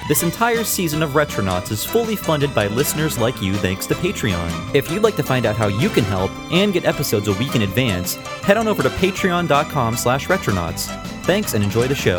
This entire season of Retronauts is fully funded by listeners like you thanks to Patreon. If you'd like to find out how you can help and get episodes a week in advance, head on over to patreon.com/retronauts. Thanks and enjoy the show.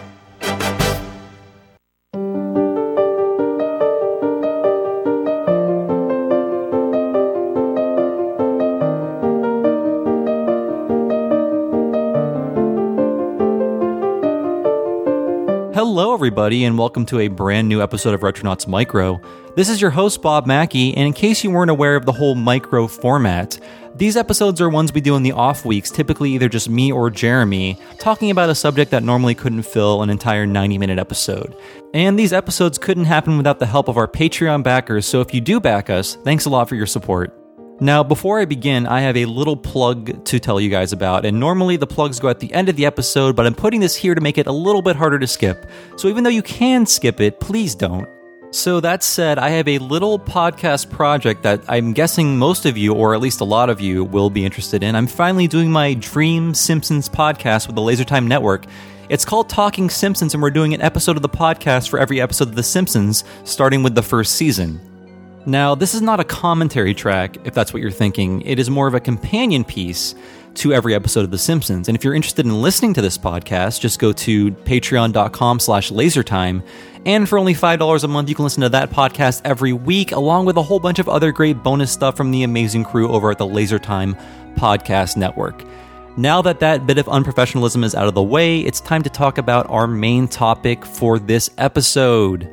Hello, everybody, and welcome to a brand new episode of Retronauts Micro. This is your host, Bob Mackey, and in case you weren't aware of the whole micro format, these episodes are ones we do in the off weeks, typically either just me or Jeremy, talking about a subject that normally couldn't fill an entire 90-minute episode. And these episodes couldn't happen without the help of our Patreon backers, so if you do back us, thanks a lot for your support. Now, before I begin, I have a little plug to tell you guys about, and normally the plugs go at the end of the episode, but I'm putting this here to make it a little bit harder to skip. So even though you can skip it, please don't. So that said, I have a little podcast project that I'm guessing most of you, or at least a lot of you, will be interested in. I'm finally doing my Dream Simpsons podcast with the LaserTime Network. It's called Talking Simpsons, and we're doing an episode of the podcast for every episode of The Simpsons, starting with the first season. Now, this is not a commentary track, if that's what you're thinking. It is more of a companion piece to every episode of The Simpsons. And if you're interested in listening to this podcast, just go to patreon.com/lasertime. And for only $5 a month, you can listen to that podcast every week, along with a whole bunch of other great bonus stuff from the amazing crew over at the LaserTime Podcast Network. Now that bit of unprofessionalism is out of the way, it's time to talk about our main topic for this episode.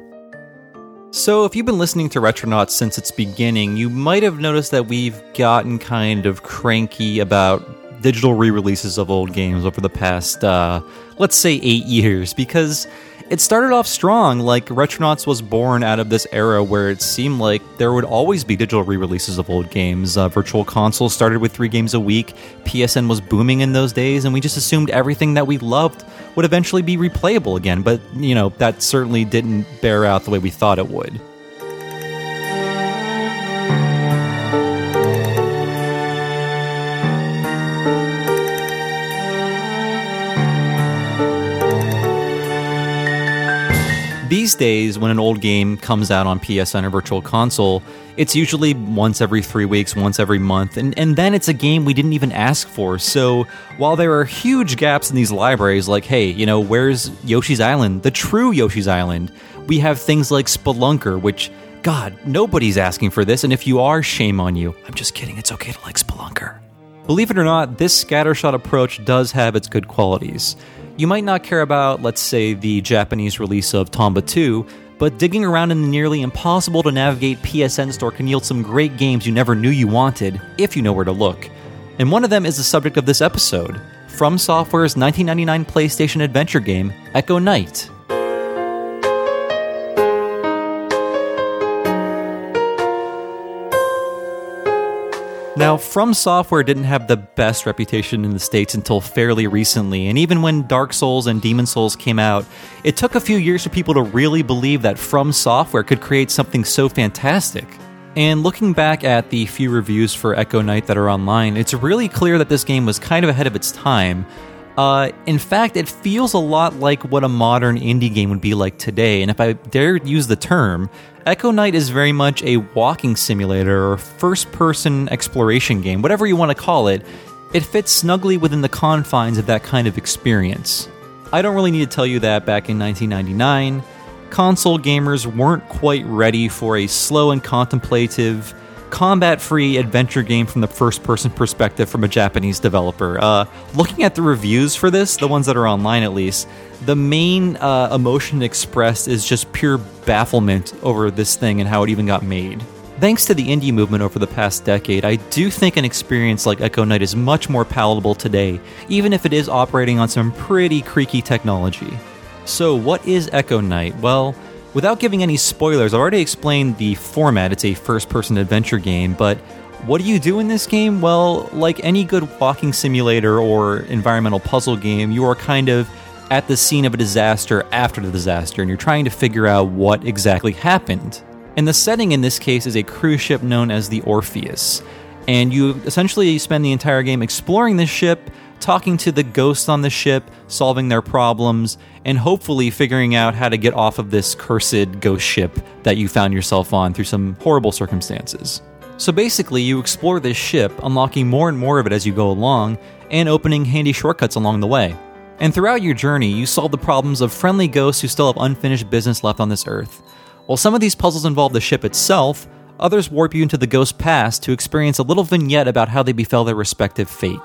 So if you've been listening to Retronauts since its beginning, you might have noticed that we've gotten kind of cranky about digital re-releases of old games over the past, let's say 8 years, because it started off strong. Like, Retronauts was born out of this era where it seemed like there would always be digital re-releases of old games. Virtual Console started with 3 games a week, PSN was booming in those days, and we just assumed everything that we loved would eventually be replayable again, but, you know, that certainly didn't bear out the way we thought it would. These days, when an old game comes out on PSN or Virtual Console, it's usually once every 3 weeks, once every month, and then it's a game we didn't even ask for. So while there are huge gaps in these libraries, like, hey, you know, where's Yoshi's Island, the true Yoshi's Island? We have things like Spelunker, which, God, nobody's asking for this, and if you are, shame on you. I'm just kidding, it's okay to like Spelunker. Believe it or not, this scattershot approach does have its good qualities. You might not care about, let's say, the Japanese release of Tomba 2, but digging around in the nearly impossible to navigate PSN store can yield some great games you never knew you wanted, if you know where to look. And one of them is the subject of this episode, From Software's 1999 PlayStation adventure game, Echo Knight. Now, From Software didn't have the best reputation in the States until fairly recently, and even when Dark Souls and Demon Souls came out, it took a few years for people to really believe that From Software could create something so fantastic. And looking back at the few reviews for Echo Knight that are online, it's really clear that this game was kind of ahead of its time. In fact, it feels a lot like what a modern indie game would be like today, and if I dare use the term, Echo Knight is very much a walking simulator or first-person exploration game, whatever you want to call it. It fits snugly within the confines of that kind of experience. I don't really need to tell you that back in 1999, console gamers weren't quite ready for a slow and contemplative, combat-free adventure game from the first-person perspective from a Japanese developer. Looking at the reviews for this, the ones that are online at least, the main emotion expressed is just pure bafflement over this thing and how it even got made. Thanks to the indie movement over the past decade, I do think an experience like Echo Knight is much more palatable today, even if it is operating on some pretty creaky technology. So what is Echo Knight? Well, without giving any spoilers, I've already explained the format. It's a first-person adventure game, but what do you do in this game? Well, like any good walking simulator or environmental puzzle game, you are kind of at the scene of a disaster after the disaster, and you're trying to figure out what exactly happened. And the setting in this case is a cruise ship known as the Orpheus, and you essentially spend the entire game exploring this ship talking to the ghosts on the ship, solving their problems, and hopefully figuring out how to get off of this cursed ghost ship that you found yourself on through some horrible circumstances. So basically, you explore this ship, unlocking more and more of it as you go along, and opening handy shortcuts along the way. And throughout your journey, you solve the problems of friendly ghosts who still have unfinished business left on this Earth. While some of these puzzles involve the ship itself, others warp you into the ghost's past to experience a little vignette about how they befell their respective fate.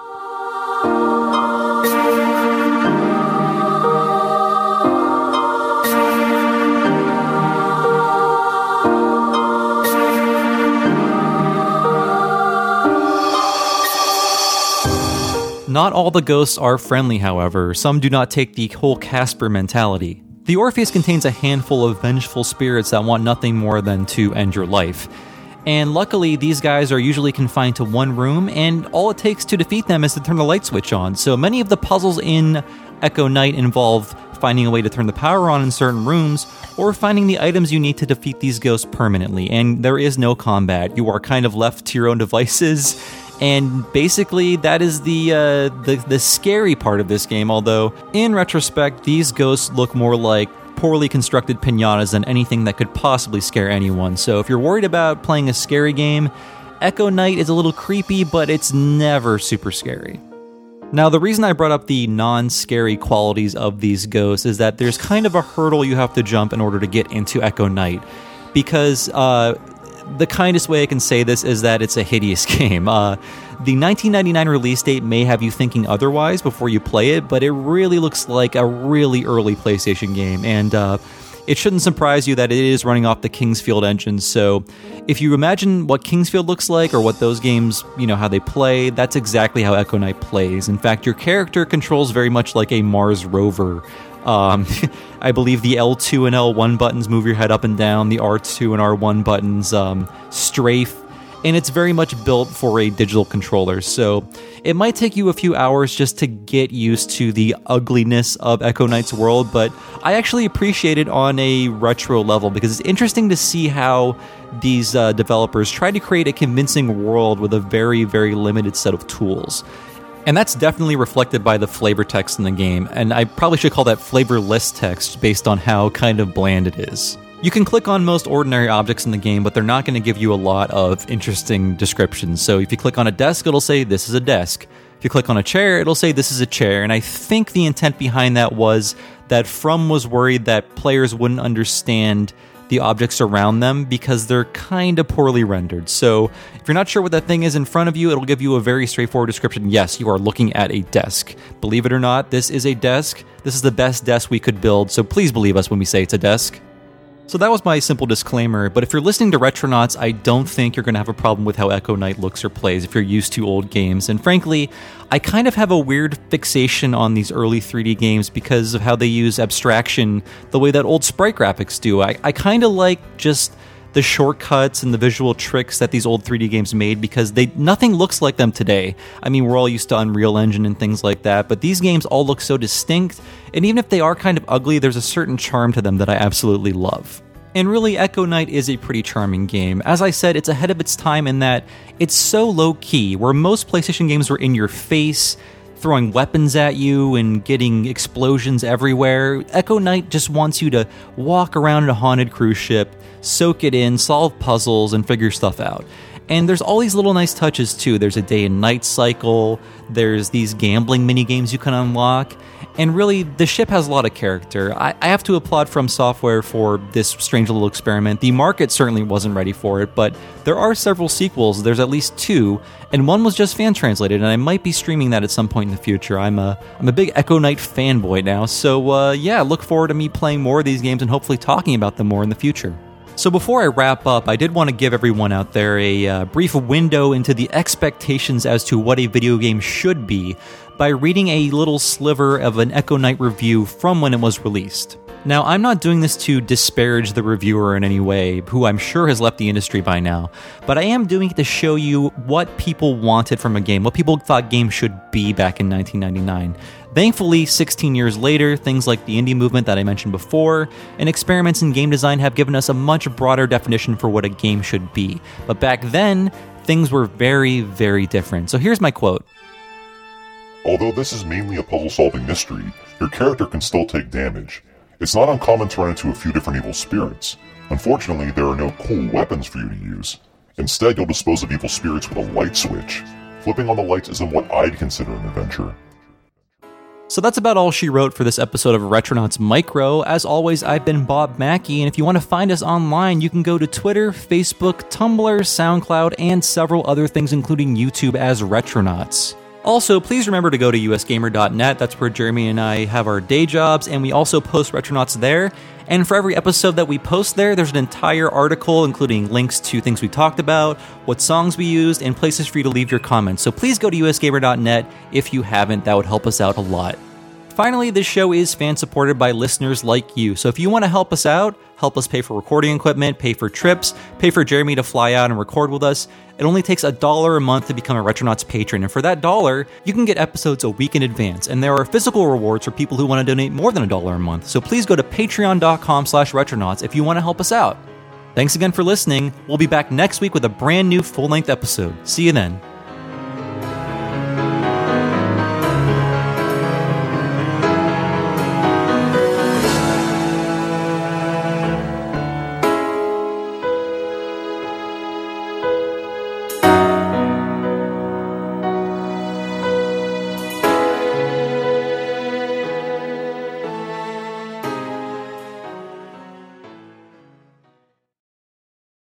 Not all the ghosts are friendly, however. Some do not take the whole Casper mentality. The Orpheus contains a handful of vengeful spirits that want nothing more than to end your life. And luckily, these guys are usually confined to one room, and all it takes to defeat them is to turn the light switch on. So many of the puzzles in Echo Knight involve finding a way to turn the power on in certain rooms, or finding the items you need to defeat these ghosts permanently. And there is no combat. You are kind of left to your own devices. And basically, that is the scary part of this game, although, in retrospect, these ghosts look more like poorly constructed piñatas than anything that could possibly scare anyone. So if you're worried about playing a scary game, Echo Knight is a little creepy, but it's never super scary. Now, the reason I brought up the non-scary qualities of these ghosts is that there's kind of a hurdle you have to jump in order to get into Echo Knight, because the kindest way I can say this is that it's a hideous game. The 1999 release date may have you thinking otherwise before you play it, but it really looks like a really early PlayStation game, and it shouldn't surprise you that it is running off the Kingsfield engine. So if you imagine what Kingsfield looks like, or what those games, how they play, that's exactly how Echo Knight plays. In fact, your character controls very much like a Mars rover. I believe the L2 and L1 buttons move your head up and down, the R2 and R1 buttons strafe, and it's very much built for a digital controller, so it might take you a few hours just to get used to the ugliness of Echo Knight's world, but I actually appreciate it on a retro level, because it's interesting to see how these developers try to create a convincing world with a very, very limited set of tools. And that's definitely reflected by the flavor text in the game, and I probably should call that flavorless text based on how kind of bland it is. You can click on most ordinary objects in the game, but they're not going to give you a lot of interesting descriptions. So if you click on a desk, it'll say, this is a desk. If you click on a chair, it'll say, this is a chair. And I think the intent behind that was that From was worried that players wouldn't understand the objects around them because they're kind of poorly rendered. So if you're not sure what that thing is in front of you, it'll give you a very straightforward description. Yes, you are looking at a desk. Believe it or not, this is a desk. This is the best desk we could build, so please believe us when we say it's a desk. So that was my simple disclaimer, but if you're listening to Retronauts, I don't think you're going to have a problem with how Echo Knight looks or plays if you're used to old games. And frankly, I kind of have a weird fixation on these early 3D games because of how they use abstraction the way that old sprite graphics do. I kind of like just the shortcuts and the visual tricks that these old 3D games made because nothing looks like them today. I mean, we're all used to Unreal Engine and things like that, but these games all look so distinct, and even if they are kind of ugly, there's a certain charm to them that I absolutely love. And really, Echo Knight is a pretty charming game. As I said, it's ahead of its time in that it's so low-key, where most PlayStation games were in your face, throwing weapons at you and getting explosions everywhere. Echo Knight just wants you to walk around in a haunted cruise ship, soak it in, solve puzzles, and figure stuff out. And there's all these little nice touches too. There's a day and night cycle, there's these gambling mini-games you can unlock, and really, the ship has a lot of character. I have to applaud From Software for this strange little experiment. The market certainly wasn't ready for it, but there are several sequels. There's at least 2, and one was just fan-translated, and I might be streaming that at some point in the future. I'm a big Echo Knight fanboy now, so yeah, look forward to me playing more of these games and hopefully talking about them more in the future. So before I wrap up, I did want to give everyone out there a brief window into the expectations as to what a video game should be by reading a little sliver of an Echo Knight review from when it was released. Now, I'm not doing this to disparage the reviewer in any way, who I'm sure has left the industry by now, but I am doing it to show you what people wanted from a game, what people thought games should be back in 1999. Thankfully, 16 years later, things like the indie movement that I mentioned before, and experiments in game design have given us a much broader definition for what a game should be. But back then, things were very, very different. So here's my quote. Although this is mainly a puzzle-solving mystery, your character can still take damage. It's not uncommon to run into a few different evil spirits. Unfortunately, there are no cool weapons for you to use. Instead, you'll dispose of evil spirits with a light switch. Flipping on the lights isn't what I'd consider an adventure. So that's about all she wrote for this episode of Retronauts Micro. As always, I've been Bob Mackey, and if you want to find us online, you can go to Twitter, Facebook, Tumblr, SoundCloud, and several other things, including YouTube as Retronauts. Also, please remember to go to usgamer.net. That's where Jeremy and I have our day jobs, and we also post Retronauts there. And for every episode that we post there, there's an entire article including links to things we talked about, what songs we used, and places for you to leave your comments. So please go to usgamer.net if you haven't. That would help us out a lot. Finally, this show is fan-supported by listeners like you. So if you want to help us out, help us pay for recording equipment, pay for trips, pay for Jeremy to fly out and record with us, it only takes $1 a month to become a Retronauts patron. And for that $1, you can get episodes a week in advance. And there are physical rewards for people who want to donate more than $1 a month. So please go to patreon.com/retronauts if you want to help us out. Thanks again for listening. We'll be back next week with a brand new full-length episode. See you then.